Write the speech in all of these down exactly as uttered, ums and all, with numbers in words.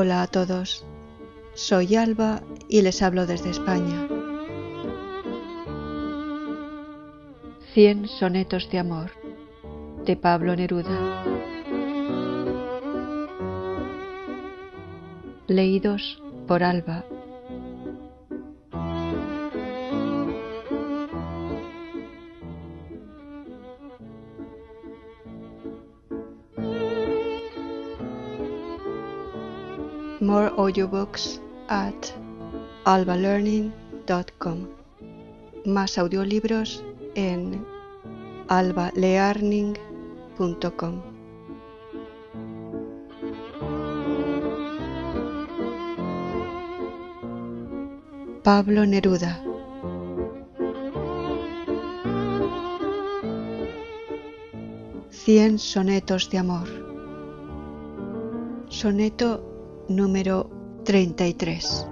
Hola a todos, soy Alba y les hablo desde España. Cien sonetos de amor, de Pablo Neruda. Leídos por Alba. More audiobooks at alba learning dot com. Más audiolibros en alba learning punto com. Pablo Neruda. Cien sonetos de amor. Soneto número treinta y tres.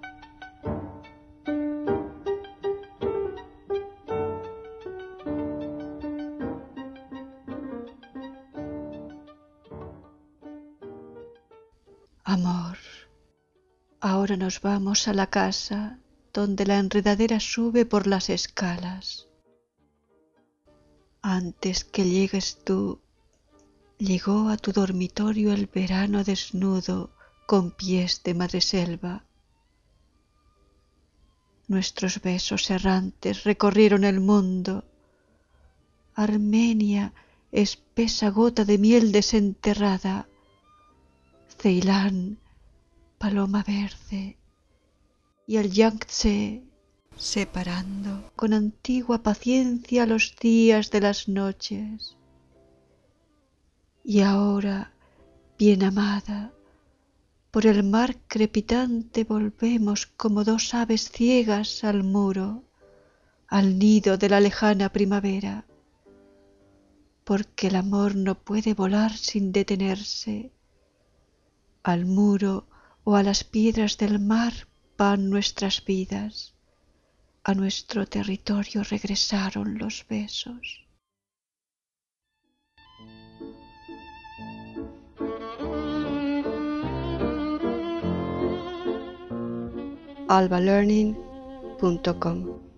Amor, ahora nos vamos a la casa donde la enredadera sube por las escalas. Antes que llegues tú, llegó a tu dormitorio el verano desnudo con pies de madreselva. Nuestros besos errantes recorrieron el mundo. Armenia, espesa gota de miel desenterrada. Ceilán, paloma verde. Y el Yangtze, separando con antigua paciencia los días de las noches. Y ahora, bien amada, por el mar crepitante volvemos como dos aves ciegas al muro, al nido de la lejana primavera, porque el amor no puede volar sin detenerse. Al muro o a las piedras del mar van nuestras vidas, a nuestro territorio regresaron los besos. alba learning punto com